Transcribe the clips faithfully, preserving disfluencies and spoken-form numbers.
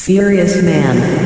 Furious Man.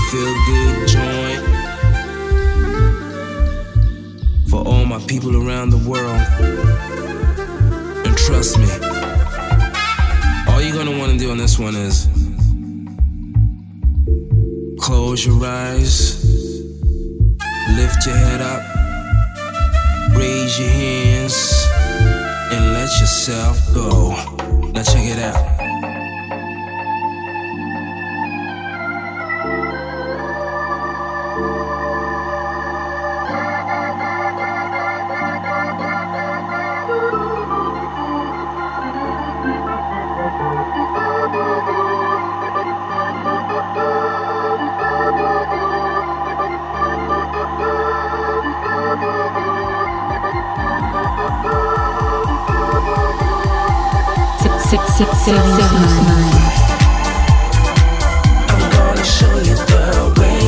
feel good joint for all my people around the world. And trust me, all you're gonna wanna do on this one is close your eyes, lift your head up, raise your hands, and let yourself go. Now check it out. Six, six, six, six, I'm gonna show you the way.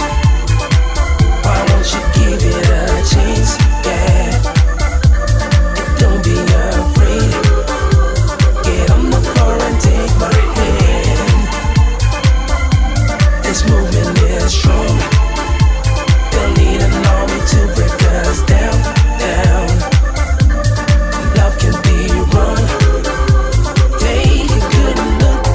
Why don't you give it a chance? Yeah. Don't be afraid. Get on the floor and take my hand. This movement is strong. They'll need an army to break us down, down. Love can be wrong. They couldn't look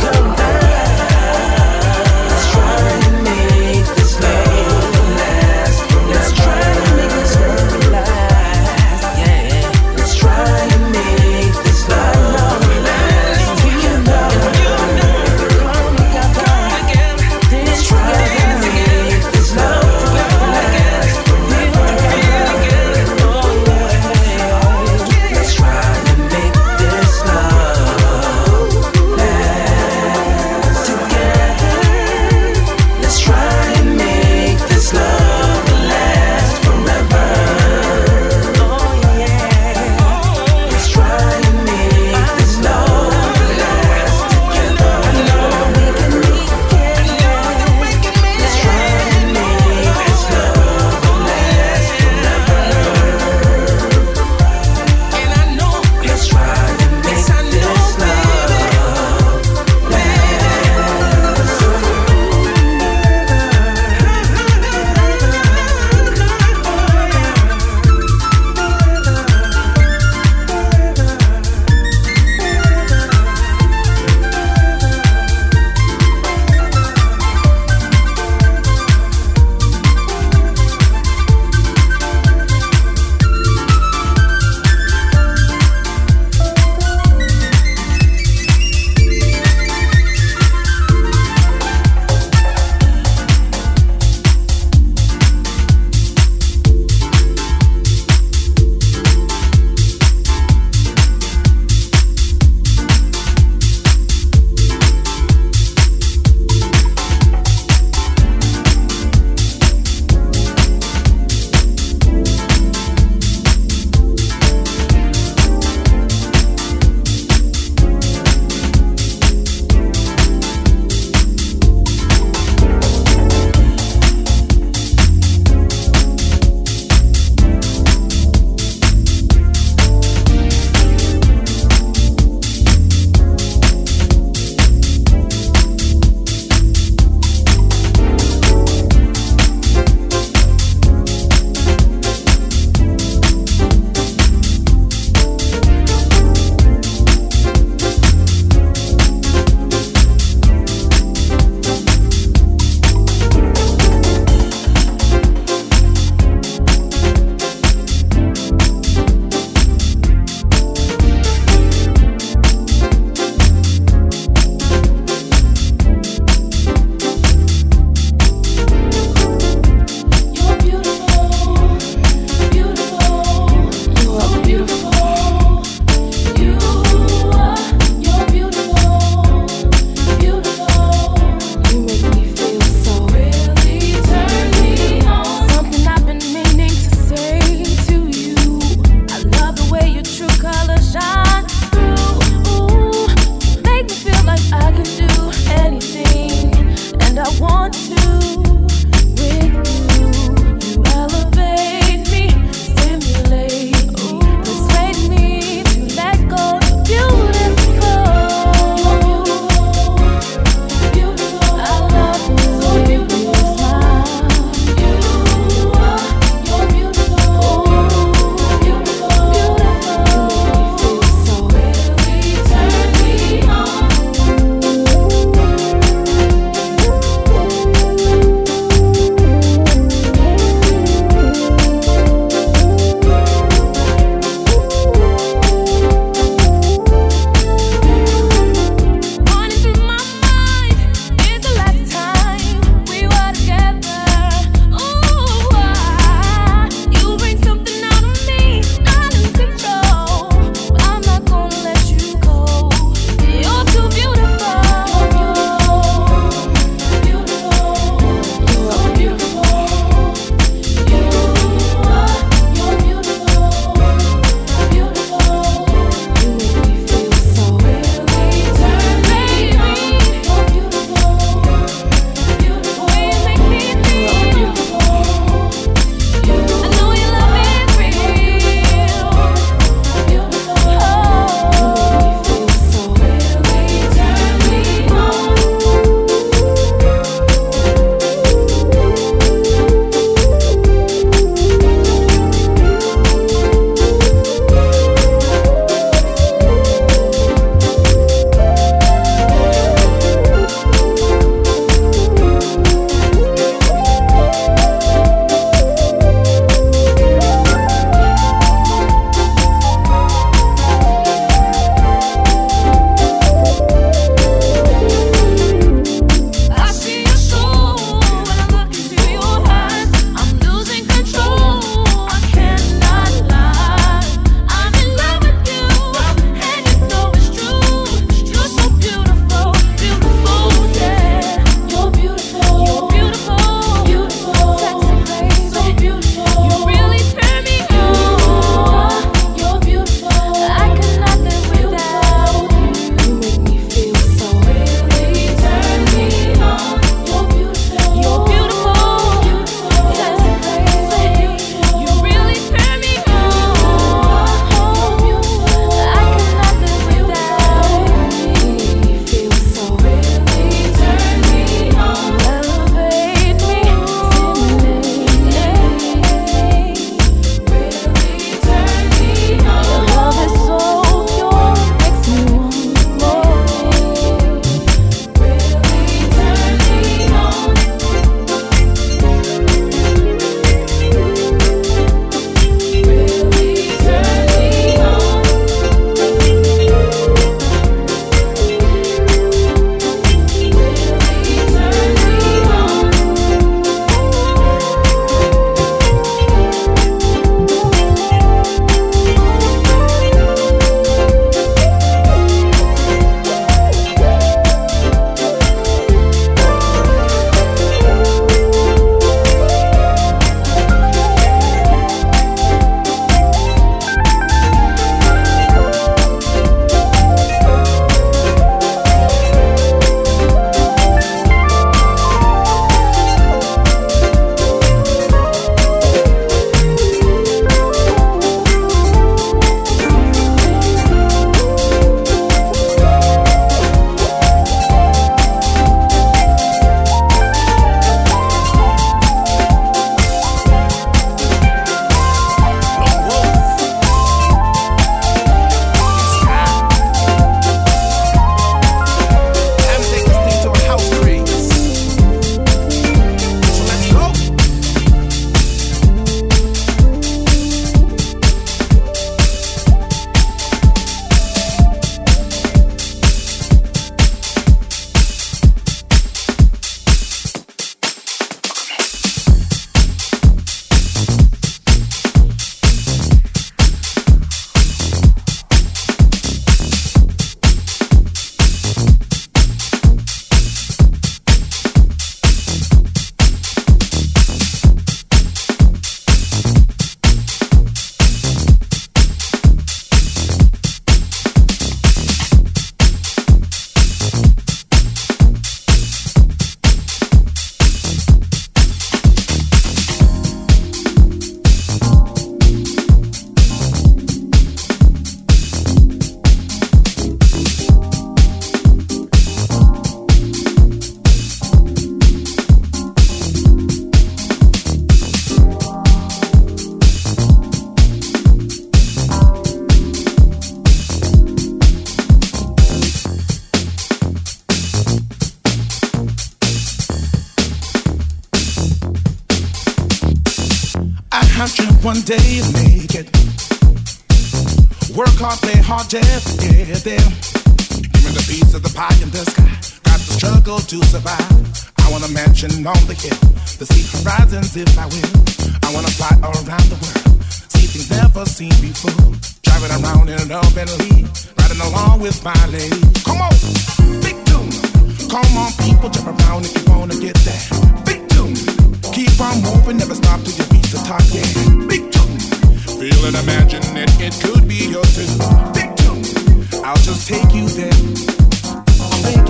One day to make it. Work hard, play hard, just to get there. Give me the piece of the pie in the sky. Got to struggle to survive. I want a mansion on the hill, to see horizons if I will. I want to fly around the world, see things never seen before. Driving around in an urban league, riding along with my lady. Come on, big tune. Come on, people, jump around if you wanna get that. Big tune. Keep on moving, never stop till you reach the top. Yeah, big tune. Feel and imagine it, it could be your too. Big tune. I'll just take you there. I'll make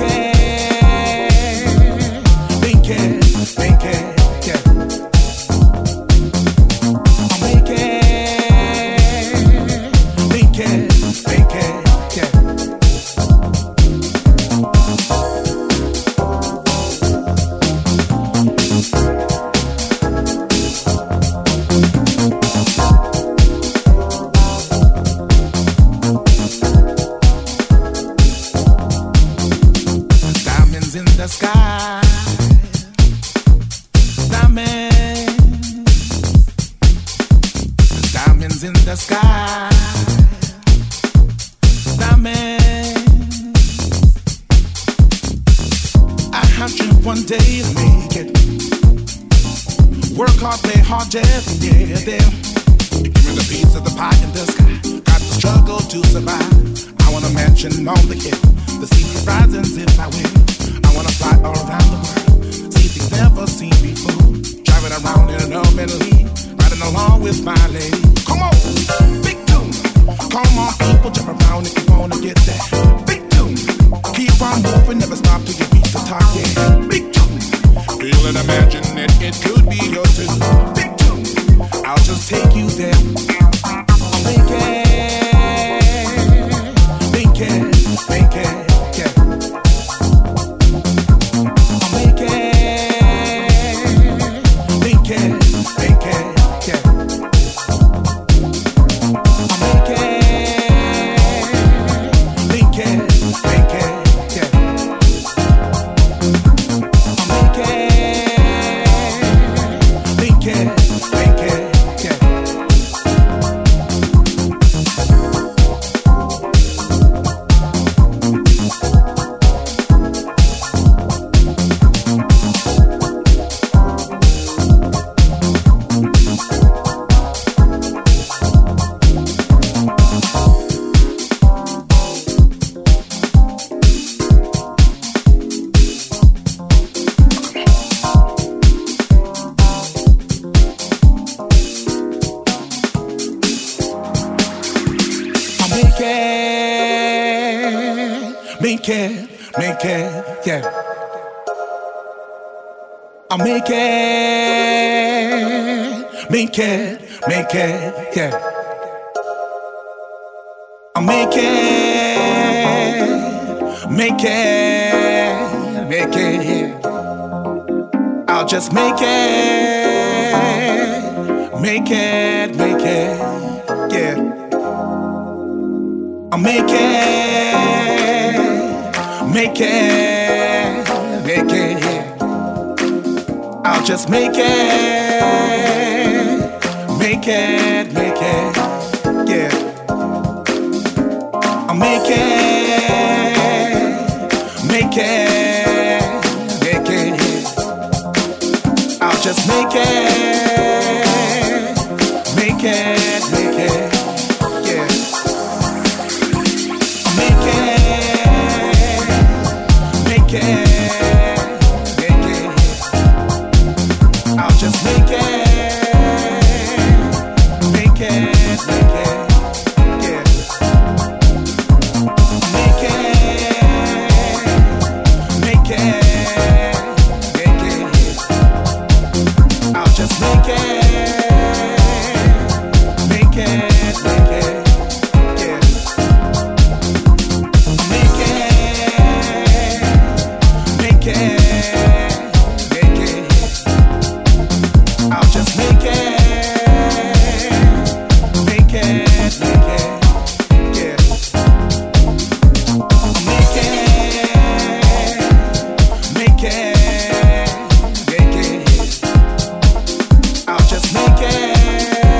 it, make it, make it, yeah. I'll make it, make it, make it, yeah. The sky, diamonds, diamonds in the sky, diamonds. I have to one day to make it. Work hard, play hard, just to get there. Give me the piece of the pie in the sky. Got to struggle to survive. I want a mansion on the hill, to see horizons if I will. I wanna fly around the world, see things never seen before. Driving around in an urban league, riding along with my lady. Come on, big tune. Come on, people, jump around if you wanna get that. Big tune. Keep on moving, never stop till you reach the top. Yeah, big tune. Feel and imagine it, it could be your too. Big tune. I'll just take you there. I'll make it, make it, make it. Make it, make it, yeah. I'll make it, make it, make it, yeah. I'll make it, make it, make it, yeah. I'll just make it, make it, make it, yeah. I'll make it, make it, make it, yeah. I'll just make it, make it, make it, yeah. I'll make it, make it, make it, yeah. I'll just make it, make it, make it, yeah. I'll make it, make it. Just make it, make it, make it, yeah. Make it, make it, make it, yeah. I'll just make it, make it, make it, yeah. Make it, make it. Just make it, make it, make it, yeah. Make it, make it, make it. I'll just make it,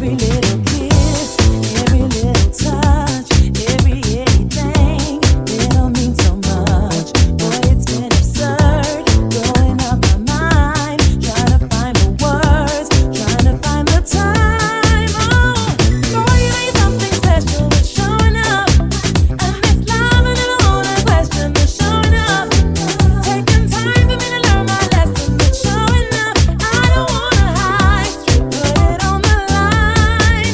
Showing up, I don't wanna hide. Put it on the line.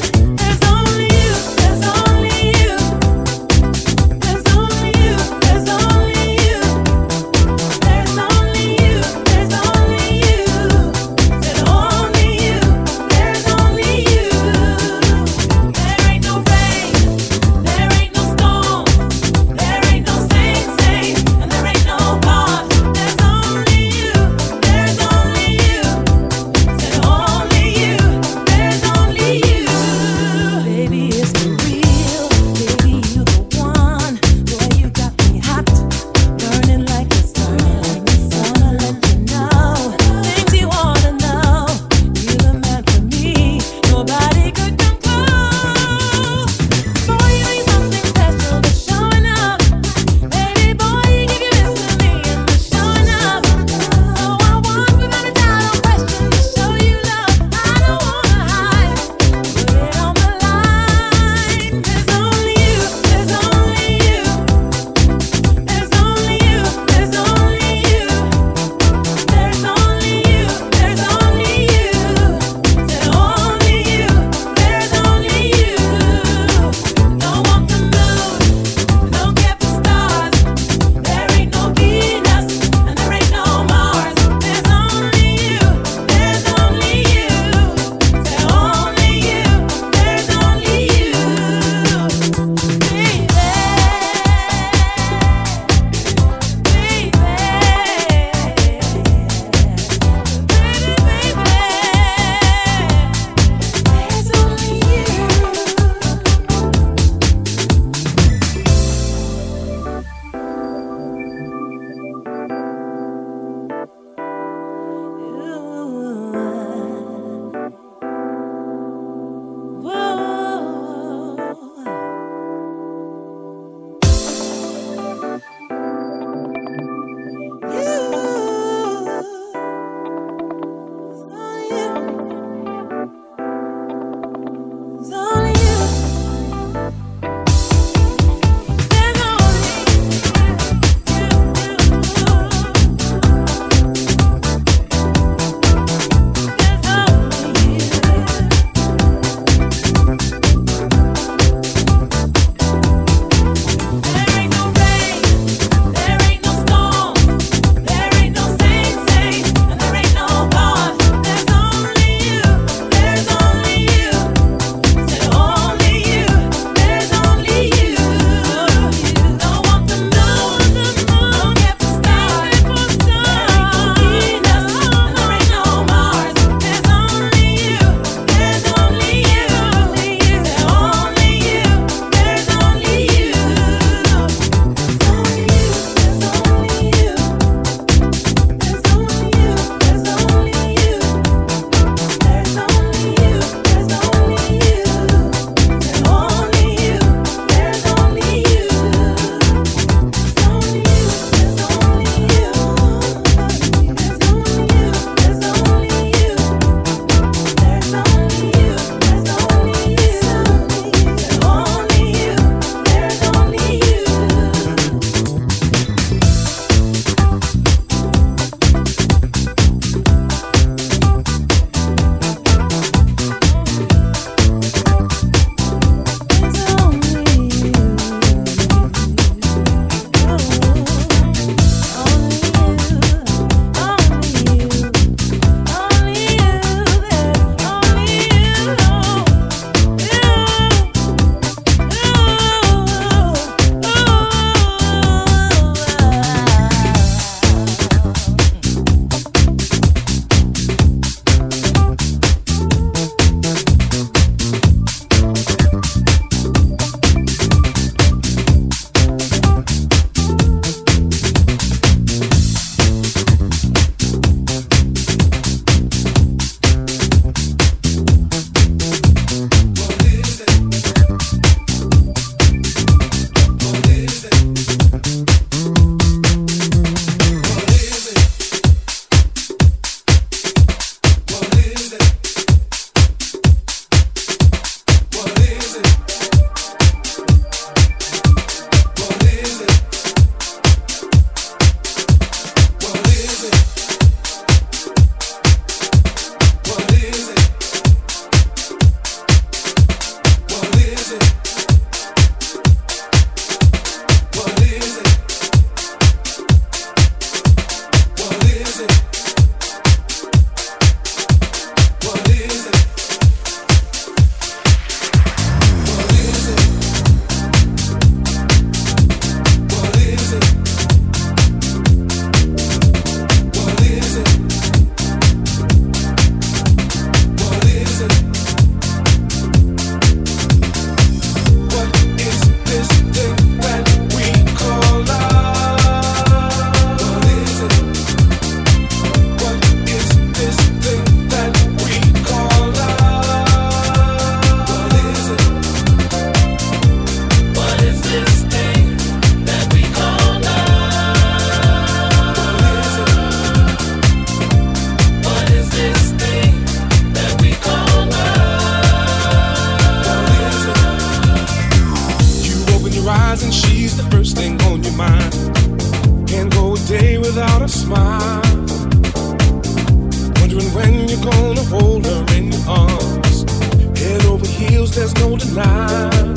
hold her in your arms. Head over heels, there's no denying.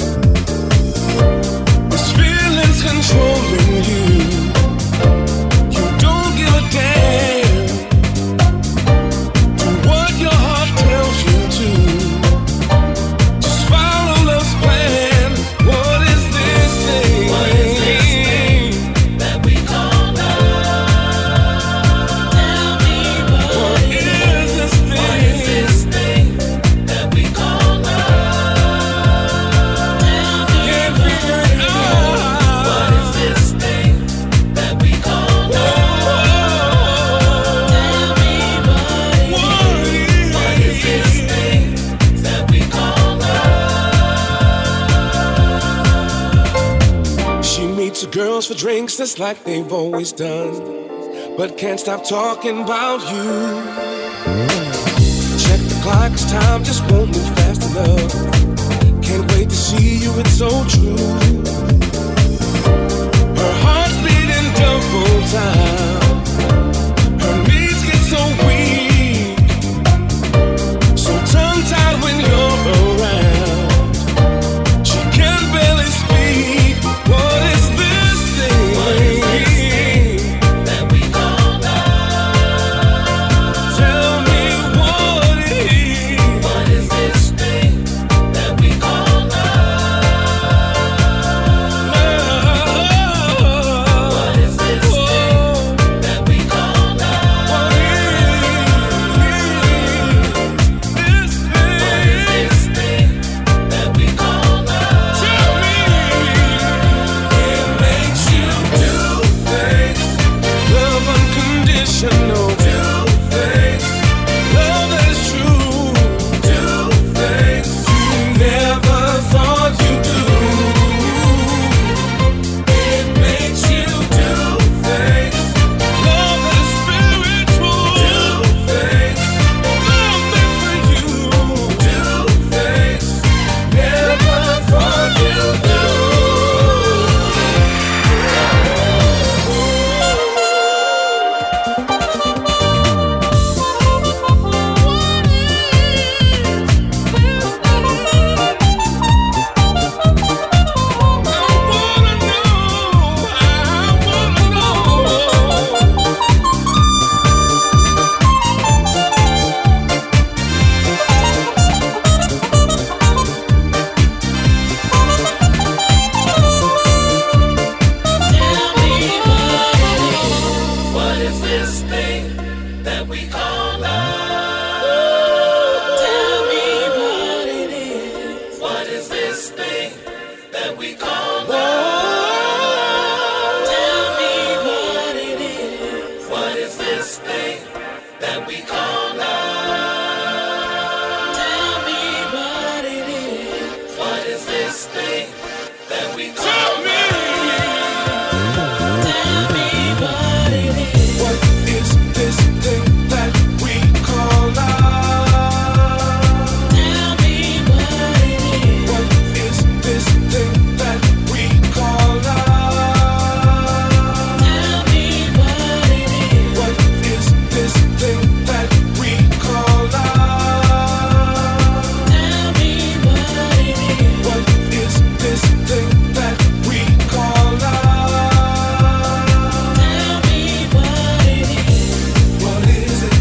This feeling's controlling you. You don't give a damn to what your heart tells you to. Just follow love's plan. What is this thing? What is this thing that we call love? Tell me what, what is this thing? What is this thing that we call love? Tell me can't figure it out. What is this thing that we call love? Tell me what it is. What is this thing that we call love? She meets the girls for drinks just like they've always done, but can't stop talking about you. Check the clock, 'cause time just won't move fast enough. Can't wait to see you, it's so true. Her heart's beating double time. Her knees get so weak, so tongue-tied when you're around. She can barely speak. What is this thing? What is this thing that we call love? Tell me what it is. What is this thing that we call love? What is this thing that we call love? What is this thing? What is this thing that we call love? Tell me. It makes you do things. Love unconditional. Do things. Love that is true. Do things you never thought you'd do. It makes you do things. Love that is spiritual. Do things. Love meant for you. Do things never thought you'd do. What is this thing that we call love? Tell me what it is. What is this thing that we call love? Tell me what it is. What is this thing that we call love? Tell me what it is. What is this thing that we call love? Tell me what it is. What is this thing that we call love? Tell me what it is. What is this thing that we call love? Tell me what it is. What is this thing that we call love? Tell me what it is. What is this thing that we call love? Tell me what it is. What is it?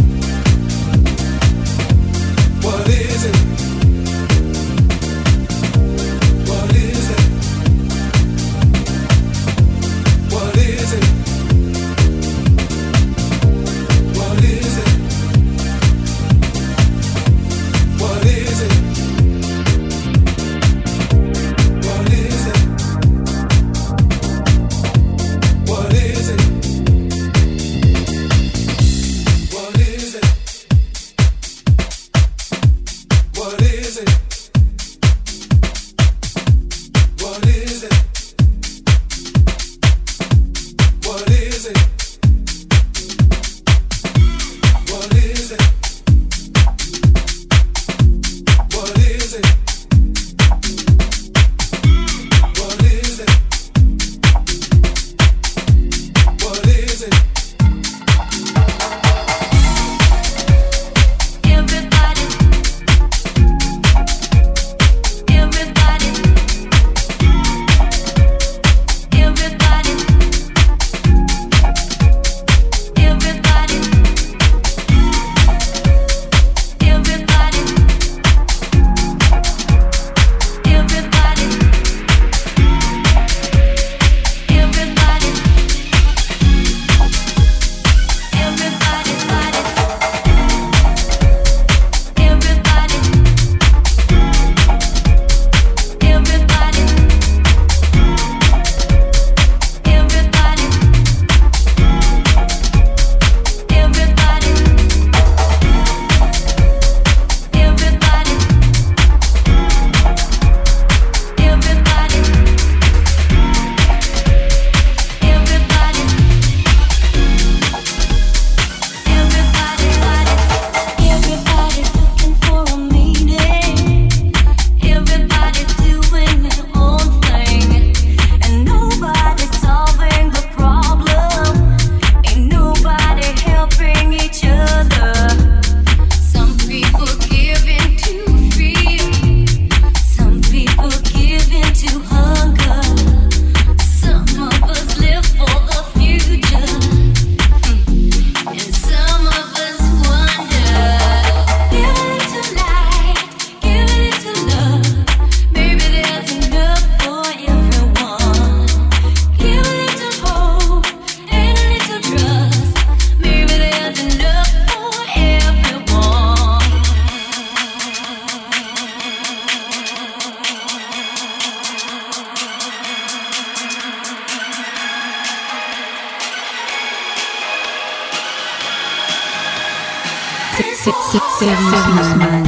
What is it? What is it? What is it? What is it? What is it? What is it? What is it? What is it? What is it? What is it? What is it? What is it? What is it? What is it? What is it? Give Serious Man.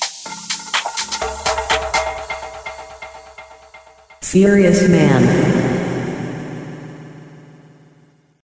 Serious Man.